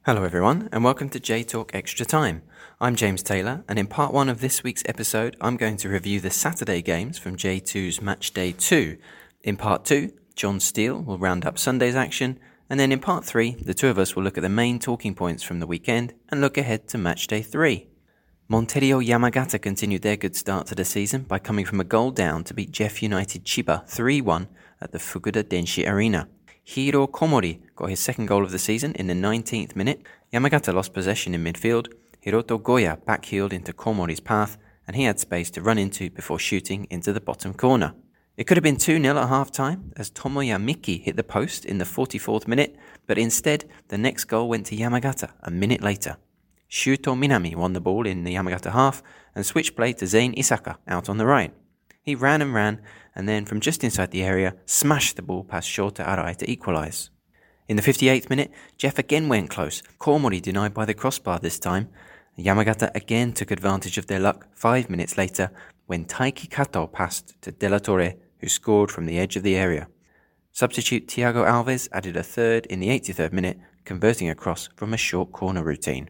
Hello everyone, and welcome to J-Talk Extra Time. I'm James Taylor, and in part 1 of this week's episode, I'm going to review the Saturday games from J2's Match Day 2. In part 2, John Steele will round up Sunday's action, and then in part 3, the two of us will look at the main talking points from the weekend and look ahead to Match Day 3. Monterio Yamagata continued their good start to the season by coming from a goal down to beat Jeff United Chiba 3-1 at the Fukuda Denshi Arena. Hiro Komori got his second goal of the season in the 19th minute. Yamagata lost possession in midfield. Hiroto Goya backheeled into Komori's path, and he had space to run into before shooting into the bottom corner. It could have been 2-0 at half-time, as Tomoya Miki hit the post in the 44th minute, but instead, the next goal went to Yamagata a minute later. Shuto Minami won the ball in the Yamagata half, and switched play to Zane Isaka out on the right. He ran, and then from just inside the area, smashed the ball past Shota Arai to equalise. In the 58th minute, Jeff again went close, Komori denied by the crossbar this time. Yamagata again took advantage of their luck 5 minutes later when Taiki Kato passed to De La Torre, who scored from the edge of the area. Substitute Thiago Alves added a third in the 83rd minute, converting a cross from a short corner routine.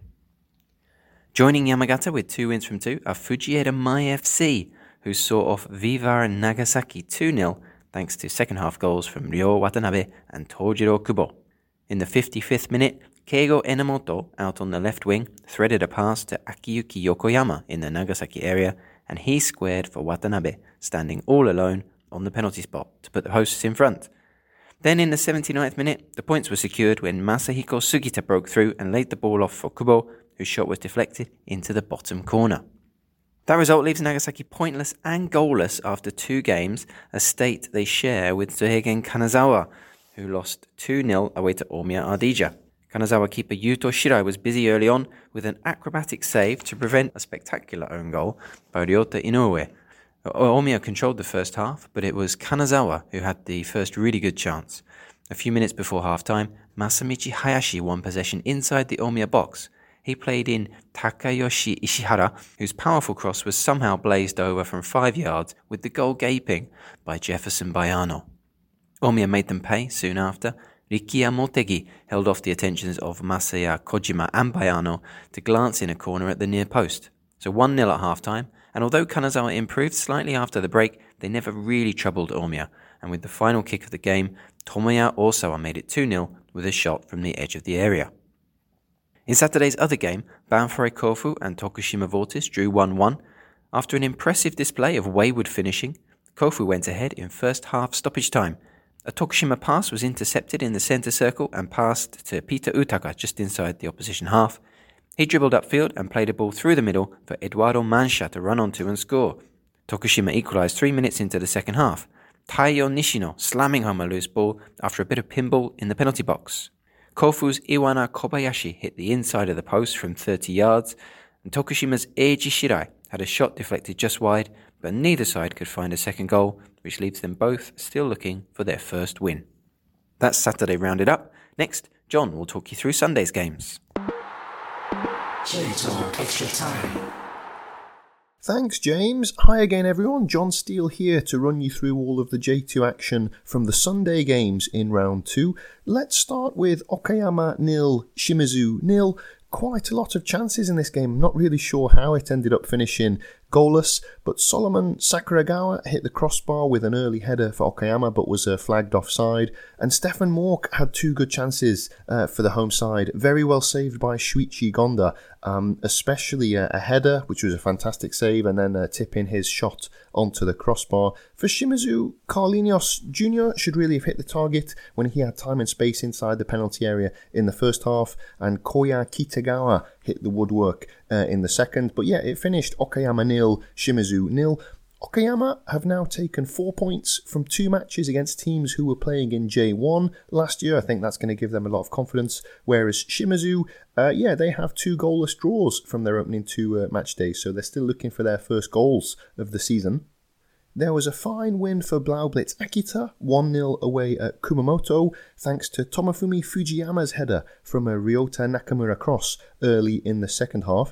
Joining Yamagata with 2 wins from 2 are Fujieda Mai FC, who saw off Vivar Nagasaki 2-0 thanks to second-half goals from Ryo Watanabe and Tojiro Kubo. In the 55th minute, Keigo Enomoto, out on the left wing, threaded a pass to Akiyuki Yokoyama in the Nagasaki area, and he squared for Watanabe, standing all alone on the penalty spot to put the hosts in front. Then in the 79th minute, the points were secured when Masahiko Sugita broke through and laid the ball off for Kubo, whose shot was deflected into the bottom corner. That result leaves Nagasaki pointless and goalless after 2 games, a state they share with Zoheigen Kanazawa, who lost 2-0 away to Omiya Ardija. Kanazawa keeper Yuto Shirai was busy early on with an acrobatic save to prevent a spectacular own goal by Ryota Inoue. Omiya controlled the first half, but it was Kanazawa who had the first really good chance. A few minutes before half-time, Masamichi Hayashi won possession inside the Omiya box. He played in Takayoshi Ishihara, whose powerful cross was somehow blazed over from 5 yards with the goal gaping by Jefferson Bayano. Omiya made them pay soon after. Rikiya Motegi held off the attentions of Masaya Kojima and Bayano to glance in a corner at the near post. So 1-0 at half-time, and although Kanazawa improved slightly after the break, they never really troubled Omiya, and with the final kick of the game, Tomoya Osawa made it 2-0 with a shot from the edge of the area. In Saturday's other game, Banfore Kofu and Tokushima Vortis drew 1-1. After an impressive display of wayward finishing, Kofu went ahead in first half stoppage time. A Tokushima pass was intercepted in the centre circle and passed to Peter Utaka just inside the opposition half. He dribbled upfield and played a ball through the middle for Eduardo Mancha to run onto and score. Tokushima equalised 3 minutes into the second half. Taiyo Nishino slamming home a loose ball after a bit of pinball in the penalty box. Kofu's Iwana Kobayashi hit the inside of the post from 30 yards, and Tokushima's Eiji Shirai had a shot deflected just wide, but neither side could find a second goal, which leaves them both still looking for their first win. That's Saturday rounded up. Next, John will talk you through Sunday's games. J-Talk Extra Time. Thanks, James. Hi again, everyone. John Steele here to run you through all of the J2 action from the Sunday games in round 2. Let's start with Okayama 0, Shimizu 0. Quite a lot of chances in this game. I'm not really sure how it ended up finishing goalless, but Solomon Sakuragawa hit the crossbar with an early header for Okayama but was flagged offside, and Stefan Mork had 2 good chances for the home side, very well saved by Shuichi Gonda, especially a header, which was a fantastic save, and then tipping his shot onto the crossbar. For Shimizu, Carlinhos Jr. should really have hit the target when he had time and space inside the penalty area in the first half, and Koya Kitagawa hit the woodwork in the second. But yeah, it finished Okayama 0, Shimizu 0. Okayama have now taken 4 points from 2 matches against teams who were playing in J1 last year. I think that's going to give them a lot of confidence. Whereas Shimizu, they have 2 goalless draws from their opening 2 match days, so they're still looking for their first goals of the season. There was a fine win for Blaublitz Akita, 1-0 away at Kumamoto, thanks to Tomofumi Fujiyama's header from a Ryota Nakamura cross early in the second half.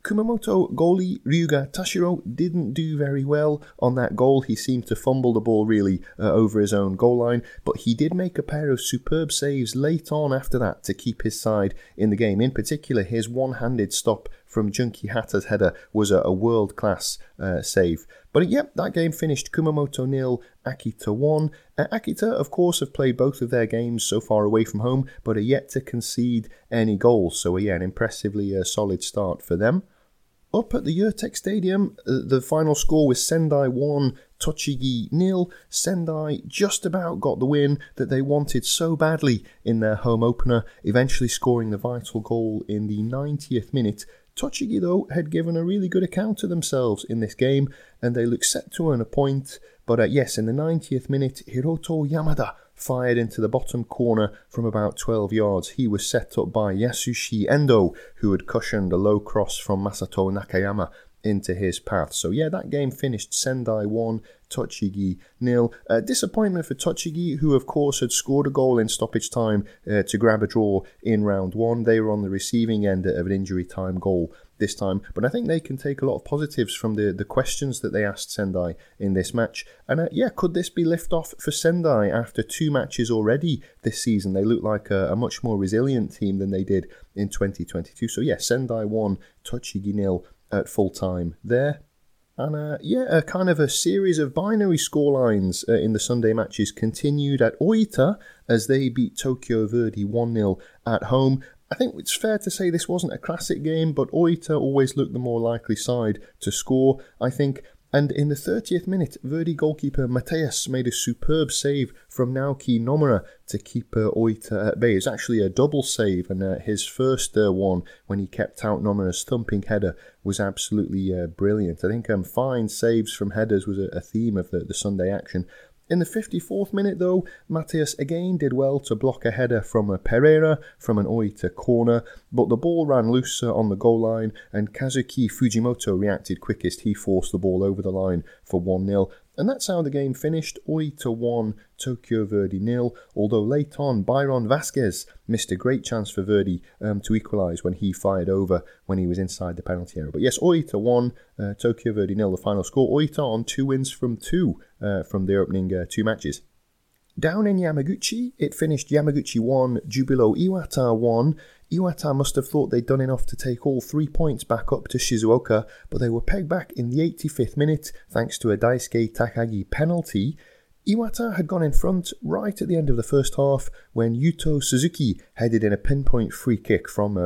Kumamoto goalie Ryuga Tashiro didn't do very well on that goal. He seemed to fumble the ball really over his own goal line, but he did make a pair of superb saves late on after that to keep his side in the game. In particular, his one-handed stop from Junki Hata's header was a world-class save. But that game finished Kumamoto 0, Akita 1. Akita, of course, have played both of their games so far away from home, but are yet to concede any goals. So an impressively solid start for them. Up at the Yurtek Stadium, the final score was Sendai 1, Tochigi 0. Sendai just about got the win that they wanted so badly in their home opener, eventually scoring the vital goal in the 90th minute. Tochigi, though, had given a really good account of themselves in this game, and they looked set to earn a point. But in the 90th minute, Hiroto Yamada fired into the bottom corner from about 12 yards. He was set up by Yasushi Endo, who had cushioned a low cross from Masato Nakayama into his path. So that game finished Sendai 1, Tochigi 0. Disappointment for Tochigi, who of course had scored a goal in stoppage time to grab a draw in round 1. They were on the receiving end of an injury time goal this time, but I think they can take a lot of positives from the questions that they asked Sendai in this match. And could this be lift-off for Sendai after 2 matches already this season? They look like a much more resilient team than they did in 2022. So Sendai 1, Tochigi 0 at full time there. And a kind of a series of binary scorelines in the Sunday matches continued at Oita as they beat Tokyo Verdy 1-0 at home. I think it's fair to say this wasn't a classic game, but Oita always looked the more likely side to score, I think. And in the 30th minute, Verdy goalkeeper Mateus made a superb save from Naoki Nomura to keep Oita at bay. It was actually a double save, and his first one, when he kept out Nomura's thumping header, was absolutely brilliant. I think fine saves from headers was a theme of the Sunday action. In the 54th minute, though, Mateus again did well to block a header from Pereira from an Oita corner, but the ball ran loose on the goal line, and Kazuki Fujimoto reacted quickest. He forced the ball over the line for 1-0. And that's how the game finished, Oita 1, Tokyo Verdy 0, although late on, Byron Vasquez missed a great chance for Verdy to equalise when he fired over when he was inside the penalty area. But Oita 1, Tokyo Verdy 0, the final score. Oita on 2 wins from 2 from the opening 2 matches. Down in Yamaguchi, it finished Yamaguchi 1, Jubilo Iwata 1. Iwata must have thought they'd done enough to take all 3 points back up to Shizuoka, but they were pegged back in the 85th minute thanks to a Daisuke Takagi penalty. Iwata had gone in front right at the end of the first half when Yuto Suzuki headed in a pinpoint free kick from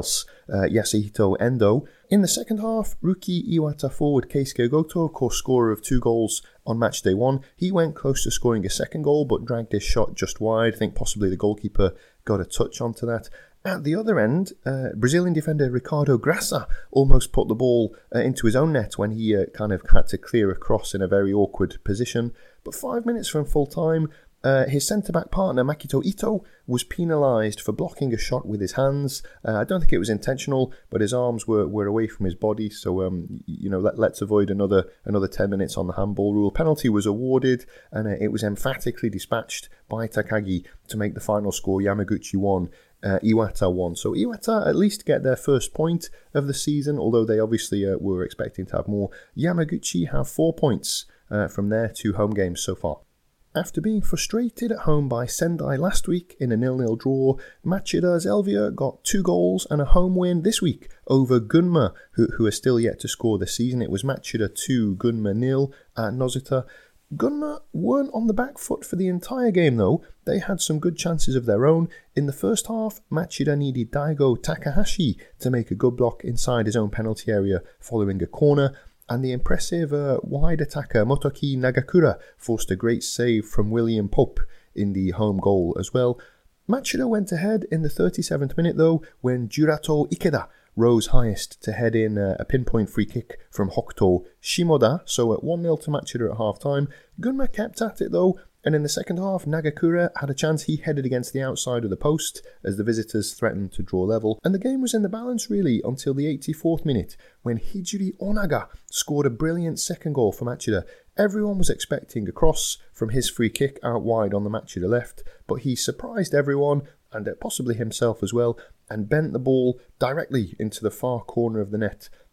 Yasuhito Endo. In the second half, rookie Iwata forward Keisuke Goto, co-scorer of 2 goals on match day 1. He went close to scoring a second goal but dragged his shot just wide. I think possibly the goalkeeper got a touch onto that. At the other end, Brazilian defender Ricardo Graça almost put the ball into his own net when he kind of had to clear a cross in a very awkward position. But 5 minutes from full time, his centre-back partner Makito Ito was penalised for blocking a shot with his hands. I don't think it was intentional, but his arms were away from his body, so let's avoid another 10 minutes on the handball rule. Penalty was awarded, and it was emphatically dispatched by Takagi to make the final score Yamaguchi 1, Iwata 1. So Iwata at least get their first point of the season, although they obviously were expecting to have more. Yamaguchi have 4 points from their 2 home games so far. After being frustrated at home by Sendai last week in a 0-0 draw, Machida Zelvia got 2 goals and a home win this week over Gunma, who are still yet to score this season. It was Machida 2, Gunma 0 at Nozuta. Gunma weren't on the back foot for the entire game though. They had some good chances of their own. In the first half, Machida needed Daigo Takahashi to make a good block inside his own penalty area following a corner, and the impressive wide attacker Motoki Nagakura forced a great save from William Pope in the home goal as well. Machida went ahead in the 37th minute though when Jurato Ikeda rose highest to head in a pinpoint free kick from Hokuto Shimoda, so at 1-0 to Machida at half-time. Gunma kept at it though, and in the second half, Nagakura had a chance. He headed against the outside of the post as the visitors threatened to draw level, and the game was in the balance really until the 84th minute when Hijiri Onaga scored a brilliant second goal for Machida. Everyone was expecting a cross from his free kick out wide on the Machida left, but he surprised everyone, and possibly himself as well, and bent the ball directly into the far corner of the net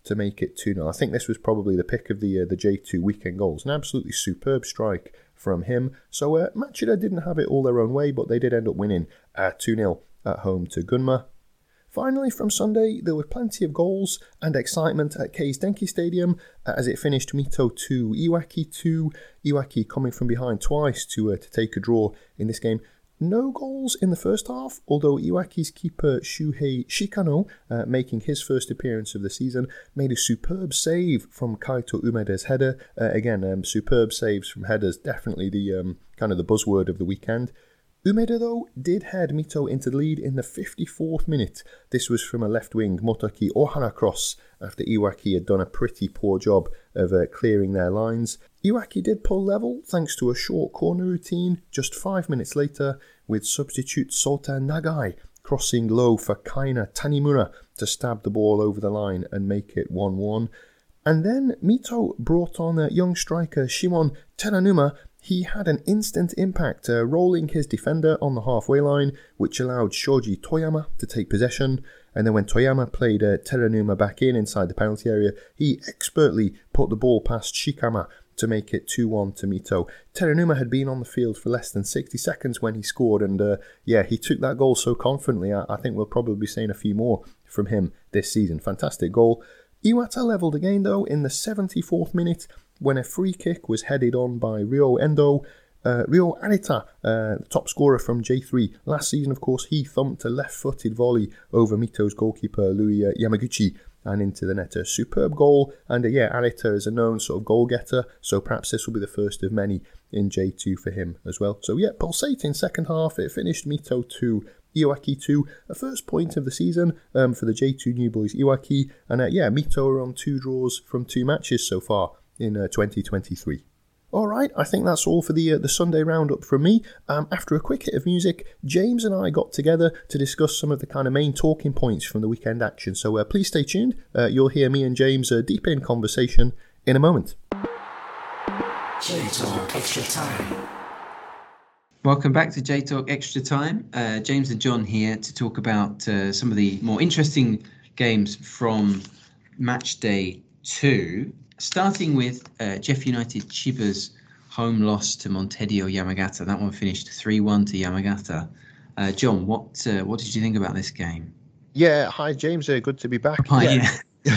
to make it 2-0. I think this was probably the pick of the J2 weekend goals. An absolutely superb strike from him. So Machida didn't have it all their own way, but they did end up winning 2-0 at home to Gunma. Finally, from Sunday, there were plenty of goals and excitement at Kei's Denki Stadium as it finished Mito 2, Iwaki 2. Iwaki coming from behind twice to take a draw in this game. No goals in the first half, although Iwaki's keeper Shuhei Shikano, making his first appearance of the season, made a superb save from Kaito Umeda's header. Again, superb saves from headers, definitely the kind of the buzzword of the weekend. Umeda, though, did head Mito into the lead in the 54th minute. This was from a left-wing Motaki Ohana cross after Iwaki had done a pretty poor job of clearing their lines. Iwaki did pull level thanks to a short corner routine just 5 minutes later, with substitute Sota Nagai crossing low for Kaina Tanimura to stab the ball over the line and make it 1-1. And then Mito brought on young striker Shimon Teranuma. He had an instant impact, rolling his defender on the halfway line, which allowed Shoji Toyama to take possession. And then when Toyama played Teranuma back inside the penalty area, he expertly put the ball past Shikama to make it 2-1 to Mito. Teranuma had been on the field for less than 60 seconds when he scored, and he took that goal so confidently. I think we'll probably be seeing a few more from him this season. Fantastic goal. Iwata levelled again, though, in the 74th minute, when a free kick was headed on by Ryo Endo. Ryo Arita, top scorer from J3. Last season, of course, he thumped a left-footed volley over Mito's goalkeeper, Louis Yamaguchi, and into the net. A superb goal, and Arita is a known sort of goal-getter, so perhaps this will be the first of many in J2 for him as well. So pulsating second half. It finished Mito 2, Iwaki 2, a first point of the season for the J2 New Boys Iwaki, and Mito are on 2 draws from 2 matches so far in 2023. Alright, I think that's all for the Sunday roundup from me. After a quick hit of music, James and I got together to discuss some of the kind of main talking points from the weekend action, so please stay tuned. You'll hear me and James deep in conversation in a moment. J-Talk Extra Time. Welcome back to J-Talk Extra Time. James and John here to talk about some of the more interesting games from match day 2. Starting with Jeff United Chiba's home loss to Montedio Yamagata. That one finished 3-1 to Yamagata. John, what did you think about this game? Yeah, hi James, good to be back. Hi, yeah.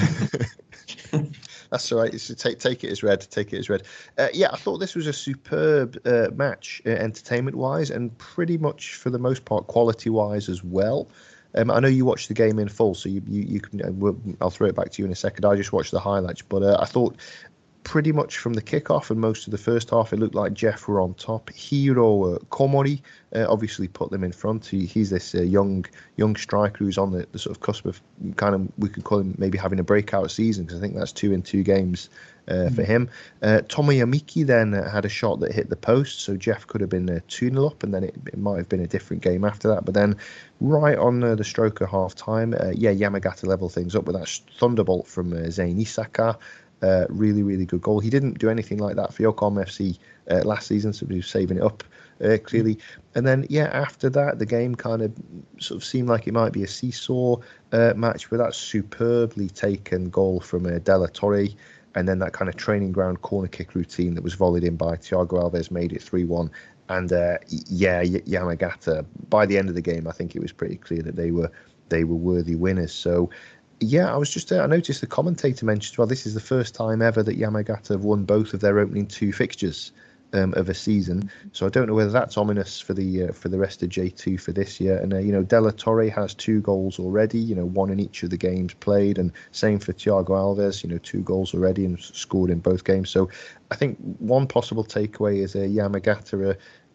That's all right. So take it as read. Take it as read. I thought this was a superb match, entertainment-wise, and pretty much for the most part, quality-wise as well. I know you watched the game in full, so you can. I'll throw it back to you in a second. I just watched the highlights, but I thought pretty much from the kickoff and most of the first half, it looked like Jeff were on top. Hiro Komori obviously put them in front. He's this young striker who's on the sort of cusp of kind of, we could call him maybe having a breakout season, because I think that's 2 in 2 games for him. Tomoya Miki then had a shot that hit the post, so Jeff could have been 2-0 up, and then it might have been a different game after that. But then right on the stroke of half time, Yamagata leveled things up with that thunderbolt from Zain Isaka. Really, really good goal. He didn't do anything like that for Yokohama FC last season, so he was saving it up clearly. And then, after that, the game kind of sort of seemed like it might be a seesaw match with that superbly taken goal from Della Torre, and then that kind of training ground corner kick routine that was volleyed in by Thiago Alves made it 3-1. And Yamagata, by the end of the game, I think it was pretty clear that they were worthy winners. So I was just I noticed the commentator mentioned, well, this is the first time ever that Yamagata have won both of their opening 2 fixtures of a season. So I don't know whether that's ominous for the rest of J2 for this year. And Della Torre has 2 goals already, 1 in each of the games played, and same for Thiago Alves, 2 goals already and scored in both games. So I think one possible takeaway is Yamagata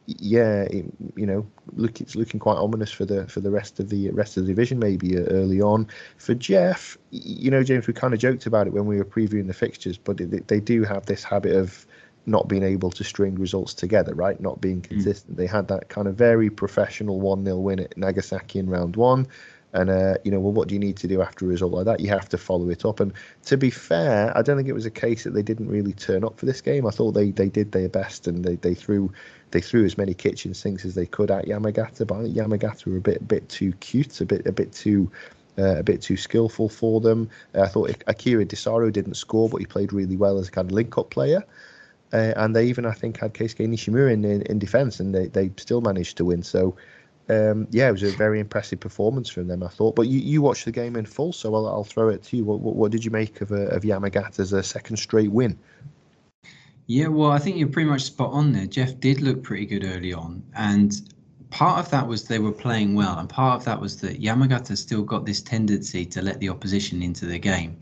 it's looking quite ominous for the rest of the division, maybe early on. For Jeff, James, we kind of joked about it when we were previewing the fixtures, but they do have this habit of not being able to string results together, right? Not being consistent. They had that kind of very professional 1-0 win at Nagasaki in round 1. And, what do you need to do after a result like that? You have to follow it up. And to be fair, I don't think it was a case that they didn't really turn up for this game. I thought they did their best, and they threw as many kitchen sinks as they could at Yamagata. But I think Yamagata were a bit too cute, a bit too a bit too skillful for them. I thought Akira Desaro didn't score, but he played really well as a kind of link-up player. And they even, I think, had Keisuke Nishimura in defence, and they still managed to win. So, it was a very impressive performance from them, I thought. But you watched the game in full, so I'll throw it to you. What did you make of Yamagata's second straight win? Yeah, well, I think you're pretty much spot on there. Jeff did look pretty good early on, and part of that was they were playing well, and part of that was that Yamagata still got this tendency to let the opposition into the game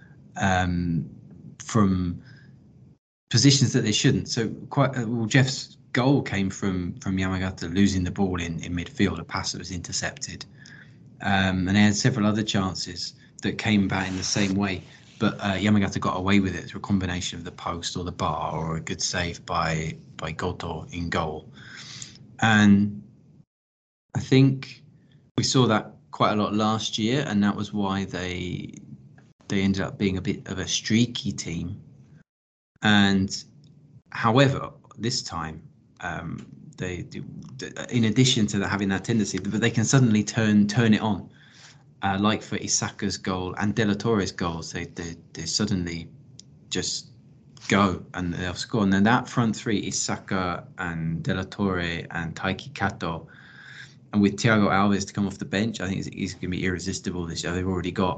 from positions that they shouldn't. So Jeff's goal came from Yamagata losing the ball in midfield, a pass that was intercepted, and they had several other chances that came back in the same way. But Yamagata got away with it through a combination of the post or the bar or a good save by Goto in goal. And I think we saw that quite a lot last year, and that was why they ended up being a bit of a streaky team. And however, this time they in addition to having that tendency, but they can suddenly turn it on. Like for Isaka's goal and De La Torre's goals, they suddenly just go and they'll score. And then that front three, Isaka and De La Torre and Taiki Kato, and with Thiago Alves to come off the bench, I think he's going to be irresistible this year. They've already got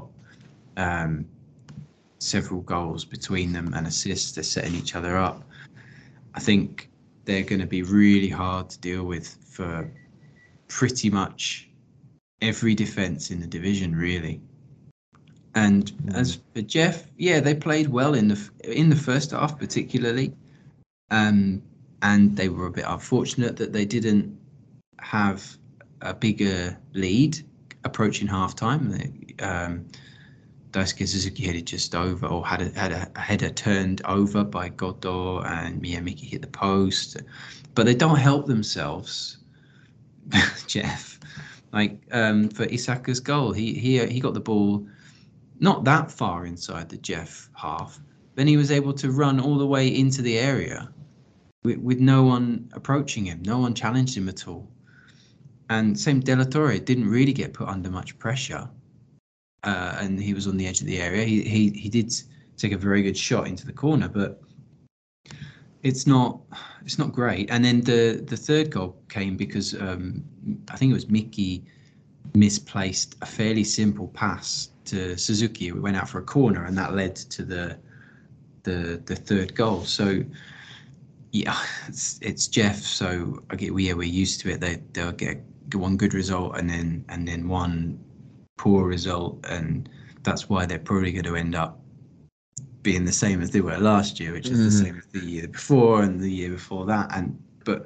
several goals between them and assists. They're setting each other up. I think they're going to be really hard to deal with for pretty much every defence in the division, really. And as for Jeff, they played well in the first half, particularly, and they were a bit unfortunate that they didn't have a bigger lead approaching half time. Daisuke Suzuki headed just over, or had a header turned over by Goto, and Miyamiki hit the post, but they don't help themselves, Jeff. Like for Isaka's goal, he got the ball not that far inside the Jeff half. Then he was able to run all the way into the area with no one approaching him. No one challenged him at all. And same De La Torre didn't really get put under much pressure. And he was on the edge of the area. He did take a very good shot into the corner, but it's not great. And then the third goal came because I think it was Miki misplaced a fairly simple pass to Suzuki. We went out for a corner, and that led to the third goal. So yeah, it's Jeff. So we're used to it. They'll get one good result and then one poor result, and that's why they're probably going to end up being the same as they were last year, which is the same as the year before and the year before that. But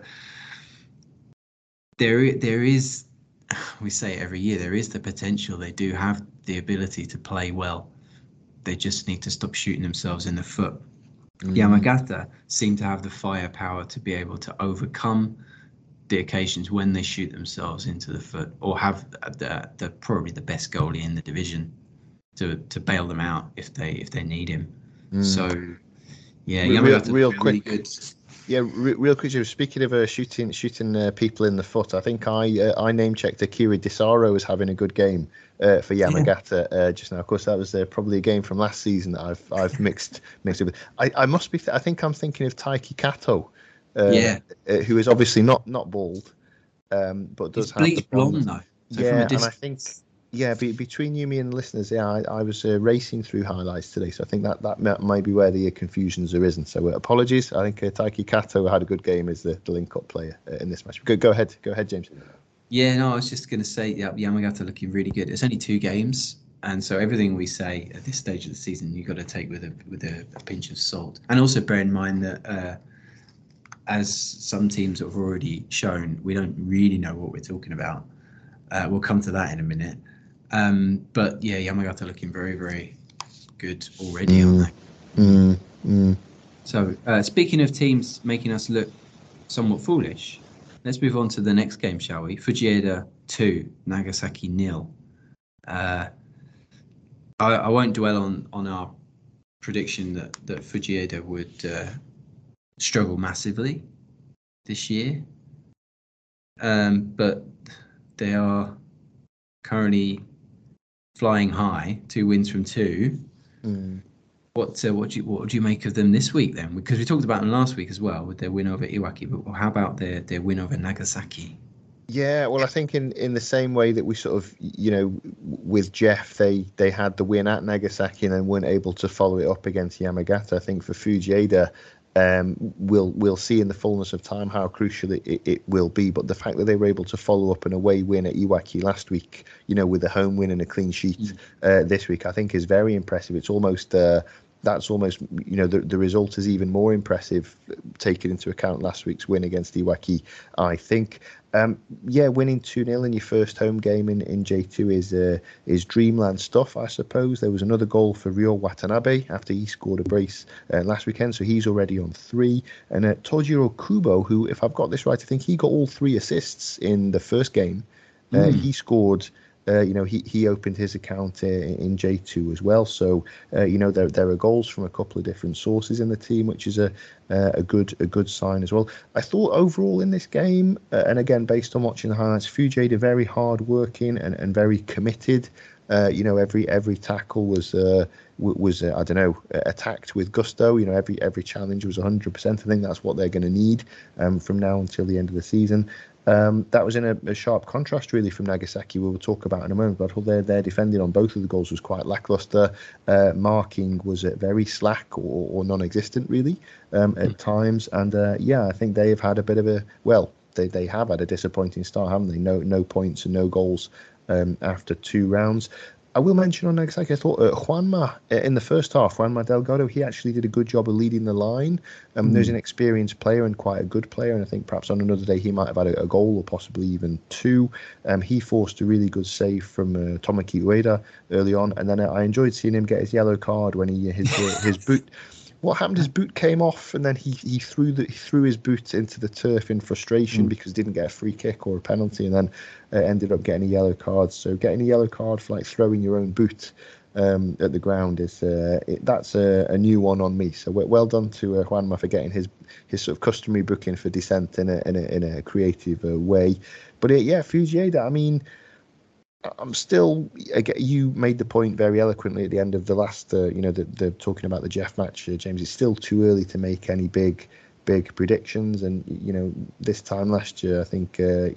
there is, we say it every year, there is the potential. They do have the ability to play well. They just need to stop shooting themselves in the foot. Yamagata seem to have the firepower to be able to overcome the occasions when they shoot themselves into the foot, or have the probably the best goalie in the division to bail them out if they need him. So yeah, Yamagata real quick. Really good. Yeah, real quick. Speaking of shooting people in the foot, I think I name checked Akira Desaro as having a good game for Yamagata just now. Of course, that was probably a game from last season that I've mixed it with. I must be. I think I'm thinking of Taiki Kato, who is obviously not bald, but does have the blonde though. So and I think. Yeah, between you, me, and the listeners, I was racing through highlights today, so I think that might be where the confusion's arisen. So apologies. I think Taiki Kato had a good game as the link-up player in this match. Go ahead, James. Yeah, no, I was just going to say, Yamagata looking really good. It's only 2 games, and so everything we say at this stage of the season, you've got to take with a pinch of salt. And also bear in mind that as some teams have already shown, we don't really know what we're talking about. We'll come to that in a minute. But yeah, Yamagata looking very, very good already, aren't they? So speaking of teams making us look somewhat foolish, let's move on to the next game, shall we? Fujieda 2, Nagasaki 0. I won't dwell on our prediction that Fujieda would struggle massively this year. But they are currently flying high, 2 wins from 2. Mm. What do you make of them this week then? Because we talked about them last week as well with their win over Iwaki, but how about their win over Nagasaki? Yeah, well, I think in the same way that we sort of, with Jeff, they had the win at Nagasaki and then weren't able to follow it up against Yamagata. I think for Fujieda, we'll see in the fullness of time how crucial it will be. But the fact that they were able to follow up an away win at Iwaki last week, with a home win and a clean sheet this week, I think is very impressive. It's almost that's almost, the result is even more impressive taking into account last week's win against Iwaki, I think. Winning 2-0 in your first home game in J2 is dreamland stuff, I suppose. There was another goal for Ryo Watanabe after he scored a brace last weekend, so he's already on 3. And Tojiro Kubo, who, if I've got this right, I think he got all 3 assists in the first game. He scored. He opened his account in J2 as well. So, there are goals from a couple of different sources in the team, which is a good sign as well. I thought overall in this game, and again based on watching the highlights, Fujieda very hard working and very committed. Every tackle was attacked with gusto. Every challenge was 100%. I think that's what they're going to need from now until the end of the season. That was in a sharp contrast, really, from Nagasaki. We will talk about in a moment. But I thought their defending on both of the goals was quite lackluster. Marking was very slack or non-existent, really, at times. And I think they have had a bit of they have had a disappointing start, haven't they? No points and no goals after 2 rounds. I will mention on Nagasaki, I thought Juanma in the first half, Juanma Delgado, he actually did a good job of leading the line. There's an experienced player and quite a good player, and I think perhaps on another day he might have had a goal or possibly even 2. He forced a really good save from Tomoki Ueda early on, and then I enjoyed seeing him get his yellow card when his boot. What happened? His boot came off, and then he threw his boot into the turf in frustration because he didn't get a free kick or a penalty, and then ended up getting a yellow card. So getting a yellow card for throwing your own boot at the ground is that's a new one on me. So well done to Juanma for getting his sort of customary booking for dissent in a creative way. But Fujieda, I mean, I'm still. You made the point very eloquently at the end of the last. The talking about the Jeff match, James. It's still too early to make any big predictions. And this time last year, I think.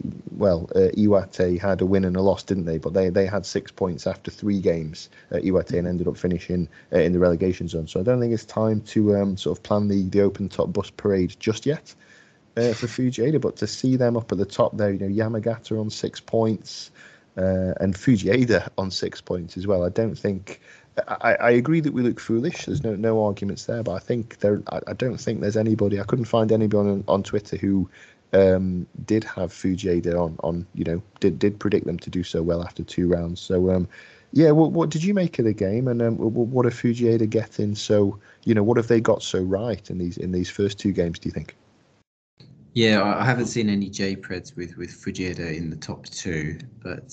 Iwate had a win and a loss, didn't they? But they had 6 points after 3 games. Iwate and ended up finishing in the relegation zone. So I don't think it's time to sort of plan the open top bus parade just yet for Fujieda. But to see them up at the top there, Yamagata on 6 points. And Fujieda on 6 points as well. I don't think. I agree that we look foolish. There's no arguments there, but I think I don't think there's anybody. I couldn't find anybody on Twitter who did have Fujieda on. Did predict them to do so well after 2 rounds. So what did you make of the game? And what are Fujieda getting? So what have they got so right in these first 2 games? Do you think? Yeah, I haven't seen any J-Preds with Fujieda in the top 2, but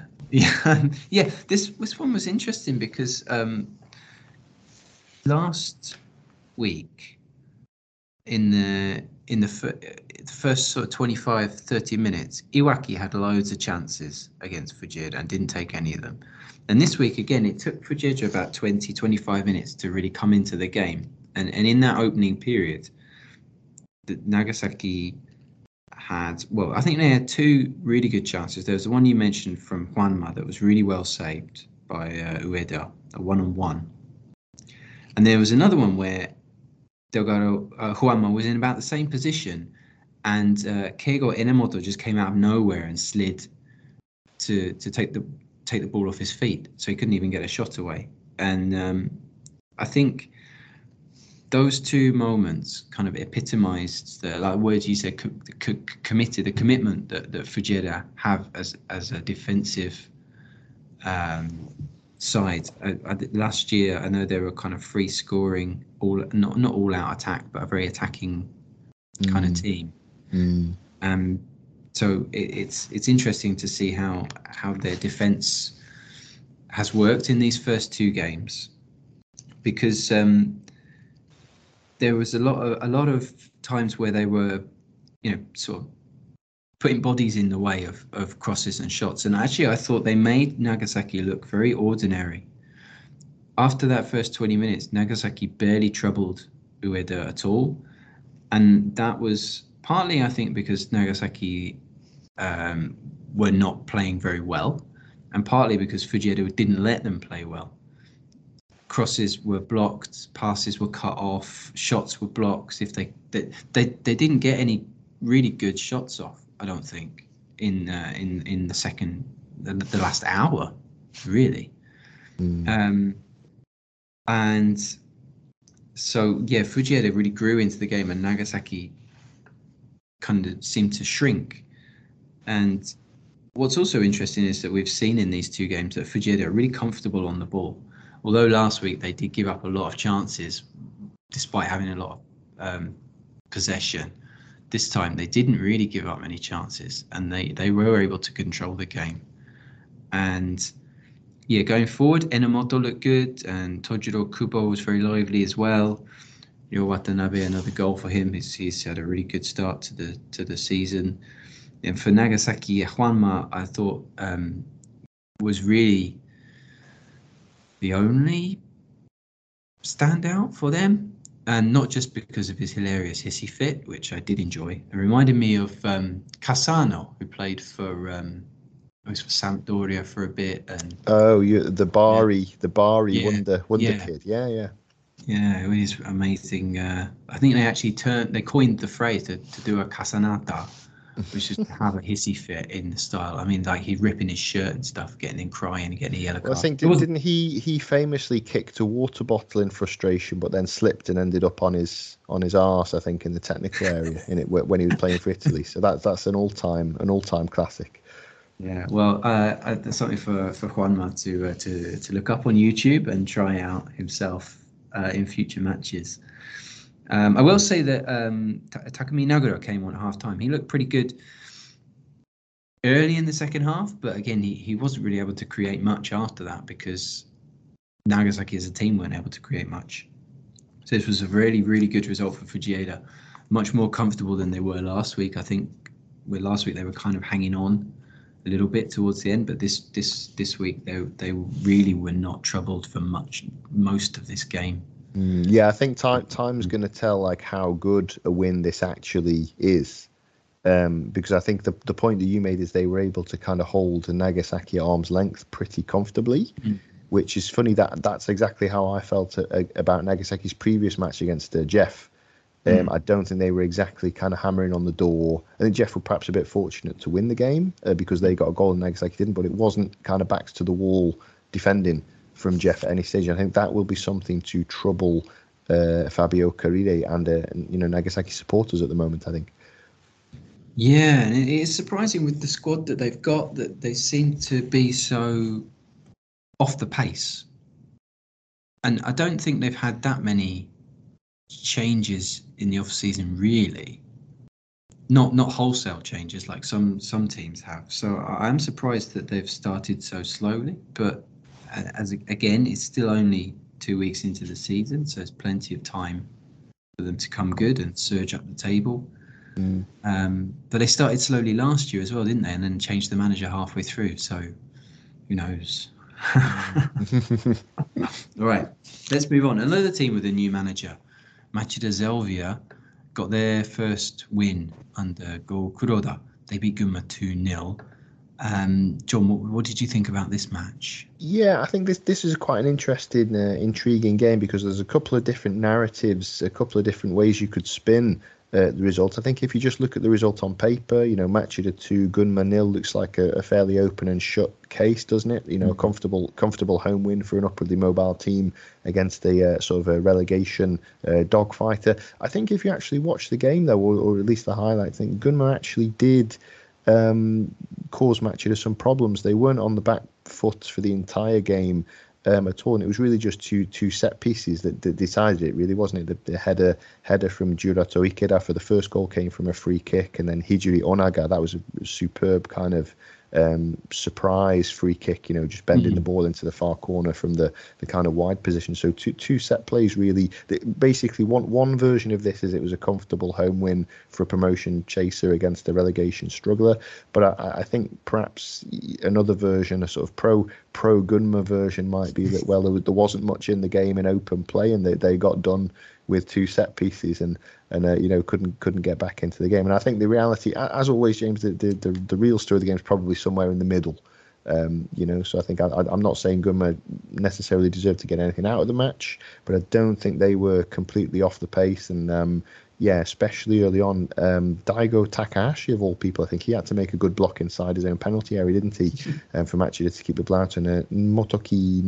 this one was interesting because last week in the first sort of 25-30 minutes, Iwaki had loads of chances against Fujieda and didn't take any of them. And this week again, it took Fujieda about 20-25 minutes to really come into the game, and in that opening period, Nagasaki had, I think they had 2 really good chances. There was the one you mentioned from Juanma that was really well saved by Ueda, a 1-on-1. And there was another one where Delgado Juanma was in about the same position, and Keigo Enemoto just came out of nowhere and slid to take the ball off his feet, so he couldn't even get a shot away. And I think those 2 moments kind of epitomized the words you said, committed, the commitment that Fujieda have as a defensive side. Last year, I know they were kind of free scoring, not all out attack, but a very attacking kind of team. So it's interesting to see how their defense has worked in these first 2 games, because there was a lot of times where they were, sort of putting bodies in the way of crosses and shots. And actually, I thought they made Nagasaki look very ordinary. After that first 20 minutes, Nagasaki barely troubled Ueda at all. And that was partly, I think, because Nagasaki were not playing very well, and partly because Fujieda didn't let them play well. Crosses were blocked, passes were cut off, shots were blocked. If they didn't get any really good shots off, I don't think, in the last hour, really. And so, yeah, Fujieda really grew into the game, and Nagasaki kind of seemed to shrink. And what's also interesting is that we've seen in these two games that Fujieda are really comfortable on the ball. Although last week they did give up a lot of chances, despite having a lot of possession. This time they didn't really give up many chances, and they were able to control the game. And yeah, going forward, Enomoto looked good, and Tojiro Kubo was very lively as well. Watanabe, another goal for him. He's had a really good start to the season. And for Nagasaki, Juanma, I thought was really the only standout for them, and not just because of his hilarious hissy fit, which I did enjoy. It reminded me of Cassano, who played for Sampdoria for a bit, and the Bari wonder kid, yeah, it was amazing. I think they coined the phrase to do a Casanata, which is to have a hissy fit in the style. I mean, like he'd ripping his shirt and stuff, getting him crying and getting a yellow card. I think didn't he famously kicked a water bottle in frustration, but then slipped and ended up on his arse, I think, in the technical area when he was playing for Italy. So that's an all time classic. Yeah, well, that's something for Juanma to look up on YouTube and try out himself in future matches. I will say that Takumi Nagura came on at half-time. He looked pretty good early in the second half, but again, he wasn't really able to create much after that because Nagasaki as a team weren't able to create much. So this was a really, really good result for Fujieda. Much more comfortable than they were last week. I think last week they were kind of hanging on a little bit towards the end, but this week they really were not troubled for most of this game. Yeah, I think time's going to tell like how good a win this actually is, because I think the point that you made is they were able to kind of hold Nagasaki at arm's length pretty comfortably, which is funny. That's exactly how I felt about Nagasaki's previous match against Jeff. I don't think they were exactly kind of hammering on the door. I think Jeff were perhaps a bit fortunate to win the game because they got a goal and Nagasaki didn't, but it wasn't kind of backs to the wall defending from Jeff at any stage. I think that will be something to trouble Fabio Carrire and Nagasaki supporters at the moment, I think. Yeah, and it is surprising with the squad that they've got that they seem to be so off the pace. And I don't think they've had that many changes in the off season, really. Not wholesale changes like some teams have. So I'm surprised that they've started so slowly, but again, it's still only 2 weeks into the season, so there's plenty of time for them to come good and surge up the table. But they started slowly last year as well, didn't they? And then changed the manager halfway through, so who knows? All right, let's move on. Another team with a new manager, Machida Zelvia, got their first win under Go Kuroda. They beat Gunma 2-0. John, what did you think about this match? Yeah, I think this is quite an interesting, intriguing game because there's a couple of different narratives, a couple of different ways you could spin the result. I think if you just look at the result on paper, Machida 2, Gunma 0 looks like a fairly open and shut case, doesn't it? A comfortable home win for an upwardly mobile team against a sort of a relegation dogfighter. I think if you actually watch the game though, or at least the highlights, I think Gunma actually did caused Machida some problems. They weren't on the back foot for the entire game at all, and it was really just two set pieces that decided it, really, wasn't it? The header from Jurato Ikeda for the first goal came from a free kick, and then Hijiri Onaga, that was a superb kind of surprise free kick, just bending the ball into the far corner from the kind of wide position. So two set plays really. Basically, one version of this is it was a comfortable home win for a promotion chaser against a relegation struggler. But I think perhaps another version, a sort of pro Gunma version, might be that there wasn't much in the game in open play, and they got done with two set pieces and couldn't get back into the game. And I think the reality, as always, James, the real story of the game is probably somewhere in the middle. So I think I'm not saying Gunma necessarily deserved to get anything out of the match, but I don't think they were completely off the pace. And especially early on, Daigo Takahashi, of all people, I think he had to make a good block inside his own penalty area, didn't he? For Machida to keep the ball out. And Motoki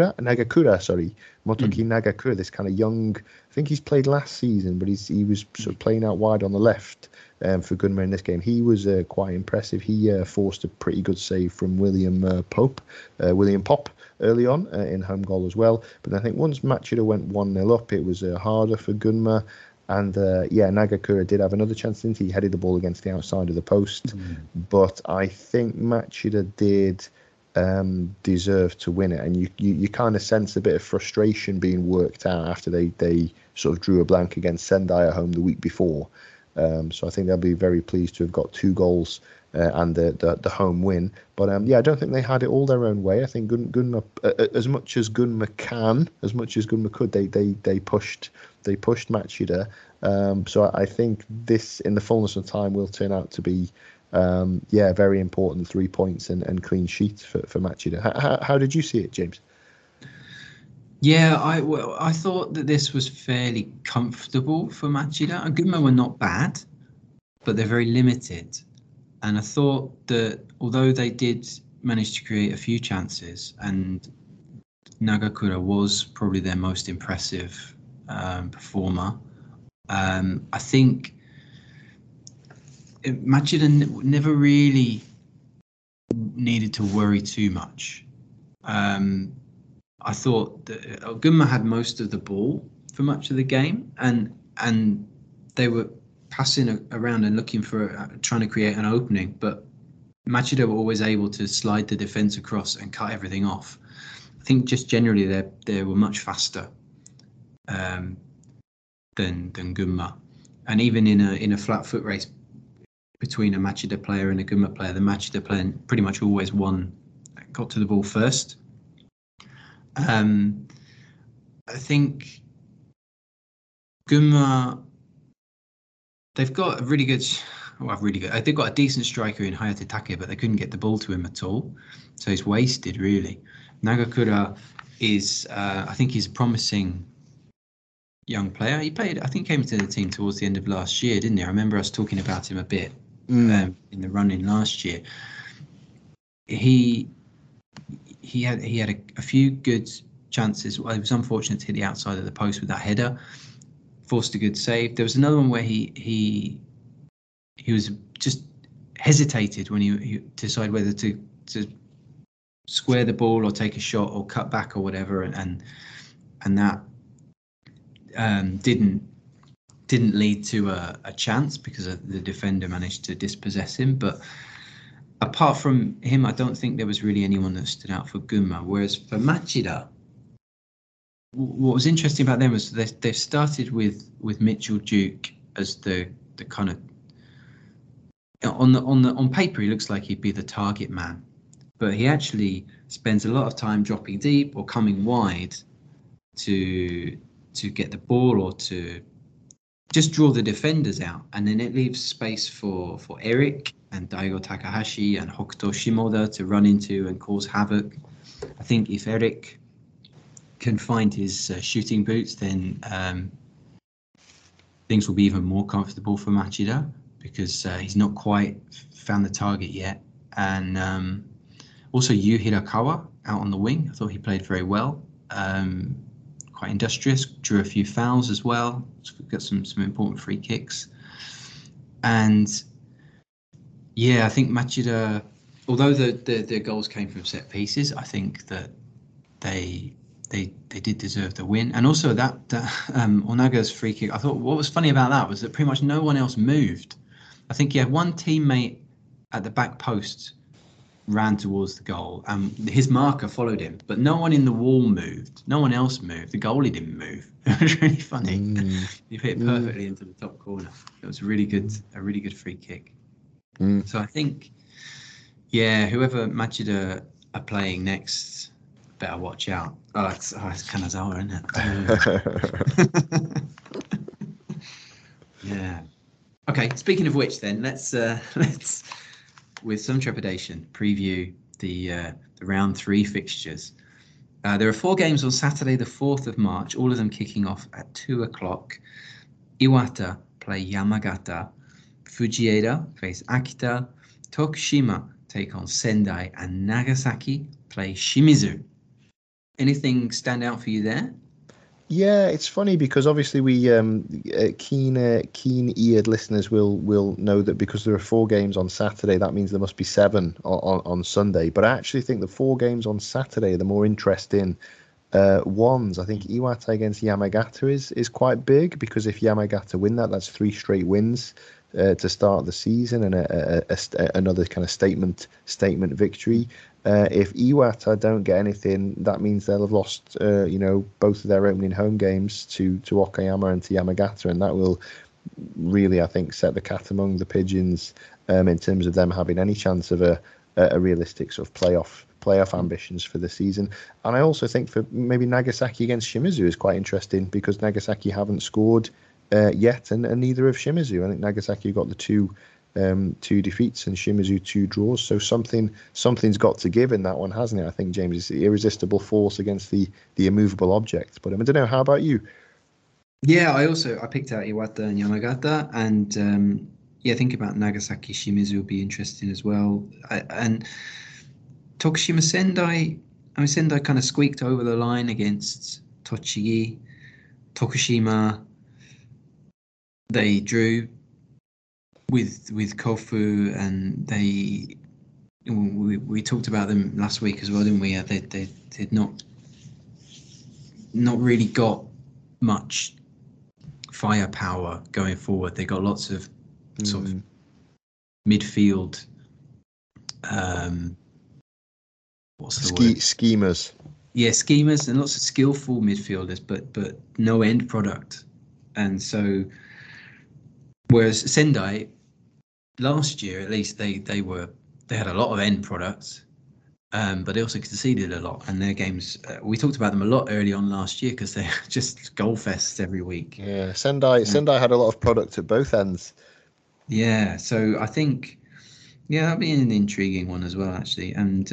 Nagakura, this kind of young, I think he's played last season, but he was sort of playing out wide on the left for Gunma in this game. He was quite impressive. He forced a pretty good save from William Pop early on in home goal as well. But I think once Machida went 1-0 up, it was harder for Gunma. And Nagakura did have another chance, didn't he? He headed the ball against the outside of the post. But I think Machida did deserve to win it. And you kind of sense a bit of frustration being worked out after they sort of drew a blank against Sendai at home the week before. So I think they'll be very pleased to have got 2 goals and the home win. But I don't think they had it all their own way. I think Gunma, as much as Gunma could, they pushed Machida. So I think this, in the fullness of time, will turn out to be very important 3 points and clean sheet for Machida. How did you see it, James? Yeah, I thought that this was fairly comfortable for Machida. Gunma were not bad, but they're very limited. And I thought that although they did manage to create a few chances, and Nagakura was probably their most impressive performer, I think Machida never really needed to worry too much. I thought that Gunma had most of the ball for much of the game, and they were passing around and looking for trying to create an opening, but Machida were always able to slide the defence across and cut everything off. I think just generally they were much faster than Gunma, and even in a flat foot race between a Machida player and a Gunma player, the Machida player pretty much always got to the ball first. I think Gunma, they've got a really good. They've got a decent striker in Hayate Take, but they couldn't get the ball to him at all, so he's wasted really. Nagakura is, I think he's a promising young player. He came into the team towards the end of last year, didn't he? I remember us talking about him a bit in the run-in last year. He had a few good chances. Well, he was unfortunate to hit the outside of the post with that header. Forced a good save. There was another one where he was just hesitated when he decided whether to square the ball or take a shot or cut back or whatever, and that didn't lead to a chance because the defender managed to dispossess him. But apart from him, I don't think there was really anyone that stood out for Gunma. Whereas for Machida, what was interesting about them was they've started with Mitchell Duke as the kind of, on paper he looks like he'd be the target man, but he actually spends a lot of time dropping deep or coming wide to get the ball or to just draw the defenders out, and then it leaves space for Eric and Daigo Takahashi and Hokuto Shimoda to run into and cause havoc. I think if Eric can find his shooting boots, then things will be even more comfortable for Machida, because he's not quite found the target yet. And also Yu Hirakawa out on the wing, I thought he played very well. Quite industrious, drew a few fouls as well, got some important free kicks. And yeah, I think Machida, although the goals came from set pieces, I think that they did deserve the win. And also that Onaga's free kick, I thought what was funny about that was that pretty much no one else moved. I think he had one teammate at the back post ran towards the goal, and his marker followed him, but no one in the wall moved. No one else moved. The goalie didn't move. It was really funny. He hit perfectly into the top corner. It was a really good free kick. So I think, whoever Machida are playing next, better watch out. It's Kanazawa, isn't it? Yeah. Okay. Speaking of which, then let's with some trepidation preview the round 3 fixtures. There are 4 games on Saturday, the 4th of March, all of them kicking off at 2 o'clock. Iwata play Yamagata. Fujieda face Akita. Tokushima take on Sendai. And Nagasaki play Shimizu. Anything stand out for you there? Yeah, it's funny because obviously we keen-eared listeners will know that because there are 4 games on Saturday, that means there must be 7 on Sunday. But I actually think the 4 games on Saturday are the more interesting ones. I think Iwata against Yamagata is quite big, because if Yamagata win that's 3 straight wins to start the season, and another kind of statement victory. If Iwata don't get anything, that means they'll have lost, both of their opening home games to Okayama and to Yamagata, and that will really, I think, set the cat among the pigeons in terms of them having any chance of a realistic sort of playoff ambitions for the season. And I also think for maybe Nagasaki against Shimizu is quite interesting, because Nagasaki haven't scored yet, and neither have Shimizu. I think Nagasaki got the 2 defeats and Shimizu 2 draws, so something's got to give in that one, hasn't it? I think, James, is the irresistible force against the immovable object. But I don't know, how about you? Yeah, I picked out Iwata and Yamagata, and think about Nagasaki Shimizu will be interesting as well. And Tokushima Sendai, Sendai kind of squeaked over the line against Tochigi. Tokushima, they drew with Kofu, and we talked about them last week as well, didn't we? They did not really got much firepower going forward. They got lots of sort of midfield schemers. Yeah, schemers, and lots of skillful midfielders, but no end product. And so, whereas Sendai last year, at least they had a lot of end products, but they also conceded a lot. And their games, we talked about them a lot early on last year, because they're just goal fests every week. Yeah, Sendai had a lot of product at both ends. Yeah, so I think, that'd be an intriguing one as well, actually. And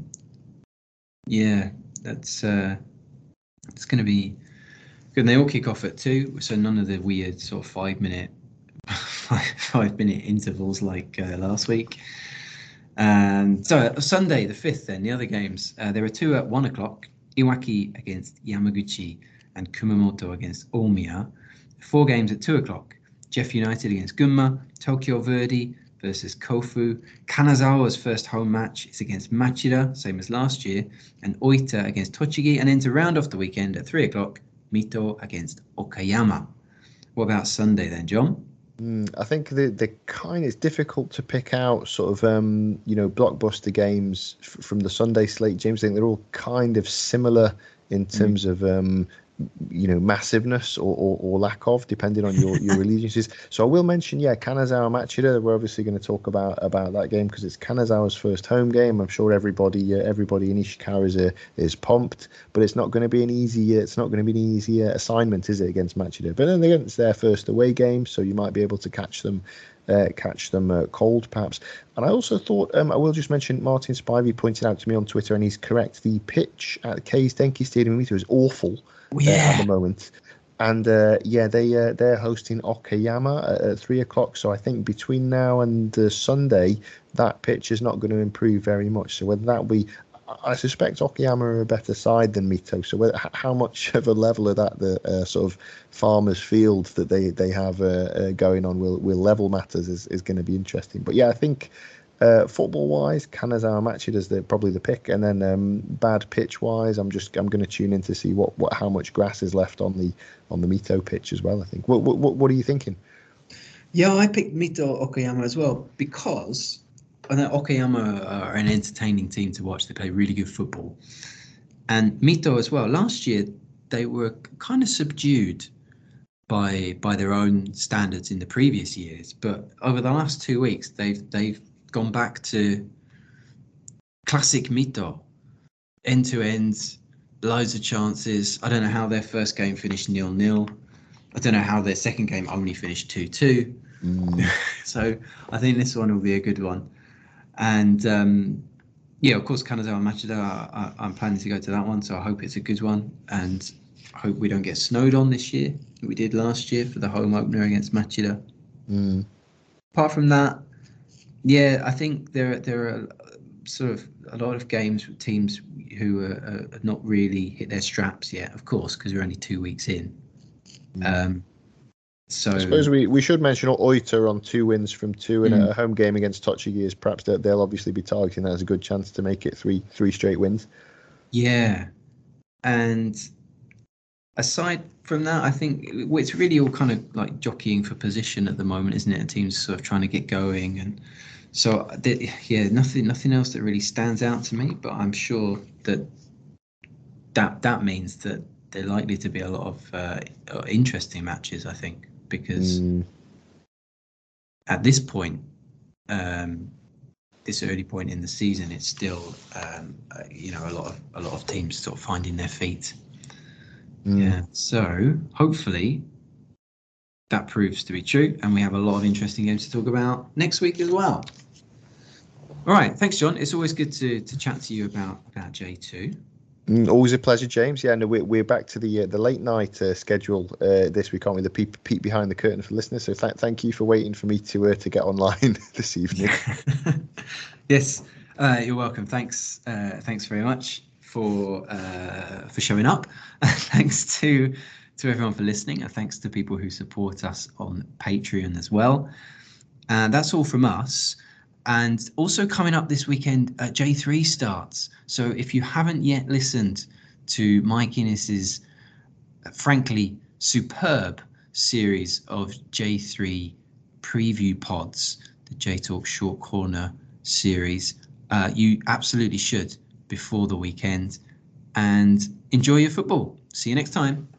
that's it's going to be good. And they all kick off at 2, so none of the weird sort of 5-minute intervals like last week. And so Sunday the 5th, then the other games, there are 2 at 1 o'clock. Iwaki against Yamaguchi and Kumamoto against Omiya. 4 games at 2 o'clock. Jeff United against Gunma. Tokyo Verdy versus Kofu. Kanazawa's first home match is against Machida, same as last year. And Oita against Tochigi. And then to round off the weekend at 3 o'clock, Mito against Okayama. What about Sunday then, John? I think the kind, it's difficult to pick out sort of blockbuster games from the Sunday slate, James. I think they're all kind of similar in terms of massiveness or lack of, depending on your allegiances. So I will mention, Kanazawa Machida. We're obviously going to talk about that game because it's Kanazawa's first home game. I'm sure everybody in Ishikawa is pumped, but it's not going to be an easy assignment, is it, against Machida? But then again, it's their first away game, so you might be able to catch them cold, perhaps. And I also thought, I will just mention, Martin Spivey pointed out to me on Twitter, and he's correct, the pitch at Kei's Denki Stadium in Mito is awful at the moment. And they're hosting Okayama at 3 o'clock. So I think between now and Sunday, that pitch is not going to improve very much. So whether that be, I suspect Okayama are a better side than Mito. So how much of a level of that the sort of farmers' field that they have going on will level matters is going to be interesting. But I think football-wise, Kanazawa Machida is probably the pick, and then bad pitch-wise, I'm going to tune in to see how much grass is left on the Mito pitch as well. I think. What are you thinking? Yeah, I picked Mito Okayama as well because I know Okayama are an entertaining team to watch. They play really good football. And Mito as well. Last year, they were kind of subdued by their own standards in the previous years. But over the last 2 weeks, they've gone back to classic Mito, end to end, loads of chances. I don't know how their first game finished 0-0. I don't know how their second game only finished 2-2. So I think this one will be a good one. And of course, Kanazawa Machida, I'm planning to go to that one, so I hope it's a good one. And I hope we don't get snowed on this year, like we did last year for the home opener against Machida. Apart from that, I think there are sort of a lot of games with teams who are not really hit their straps yet, of course, because we're only 2 weeks in. So I suppose we should mention Oita on 2 wins from 2 in a home game against Tochigi, as perhaps they'll obviously be targeting that as a good chance to make it three straight wins. Yeah, and aside from that, I think it's really all kind of like jockeying for position at the moment, isn't it? And teams sort of trying to get going, and so nothing else that really stands out to me. But I'm sure that means that they're likely to be a lot of interesting matches, I think, because at this point, this early point in the season, it's still a lot of teams sort of finding their feet. Yeah, so hopefully that proves to be true, and we have a lot of interesting games to talk about next week as well. All right, thanks, John. It's always good to chat to you about J2. Always a pleasure, James. Yeah, no, we're back to the late night schedule this week, aren't we? The peek behind the curtain for listeners. So thank you for waiting for me to get online this evening. Yes, you're welcome. Thanks very much for showing up. Thanks to everyone for listening, and thanks to people who support us on Patreon as well. And that's all from us. And also coming up this weekend, J3 starts. So if you haven't yet listened to Mike Innes's frankly superb series of J3 preview pods, the J-Talk Short Corner series, you absolutely should before the weekend. And enjoy your football. See you next time.